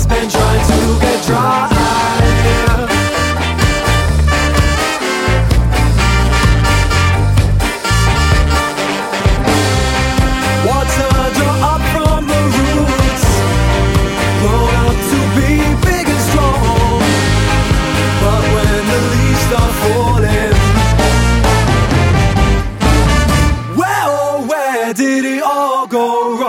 and trying to get dry. Water draw up from the roots, grown up to be big and strong. But when the leaves start falling, where, oh, where did it all go wrong?